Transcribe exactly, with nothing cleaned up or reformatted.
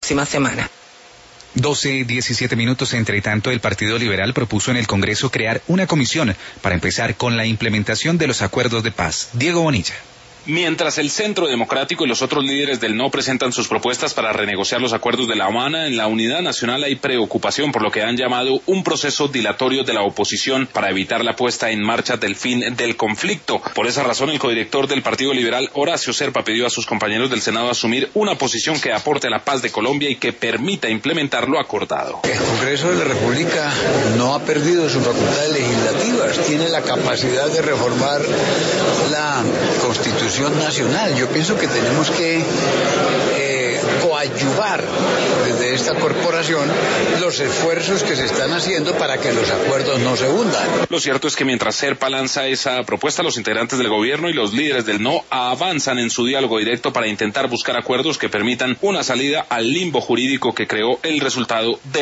próxima semana. doce, diecisiete minutos. Entre tanto, el Partido Liberal propuso en el Congreso crear una comisión para empezar con la implementación de los acuerdos de paz. Diego Bonilla. Mientras el Centro Democrático y los otros líderes del no presentan sus propuestas para renegociar los acuerdos de La Habana, en la Unidad Nacional hay preocupación por lo que han llamado un proceso dilatorio de la oposición para evitar la puesta en marcha del fin del conflicto. Por esa razón, el codirector del Partido Liberal, Horacio Serpa, pidió a sus compañeros del Senado asumir una posición que aporte a la paz de Colombia y que permita implementar lo acordado. El Congreso de la República no ha perdido sus facultades legislativas, tiene la capacidad de reformar la Constitución nacional. Yo pienso que tenemos que eh, coadyuvar desde esta corporación los esfuerzos que se están haciendo para que los acuerdos no se hundan. Lo cierto es que mientras Serpa lanza esa propuesta, los integrantes del gobierno y los líderes del no avanzan en su diálogo directo para intentar buscar acuerdos que permitan una salida al limbo jurídico que creó el resultado de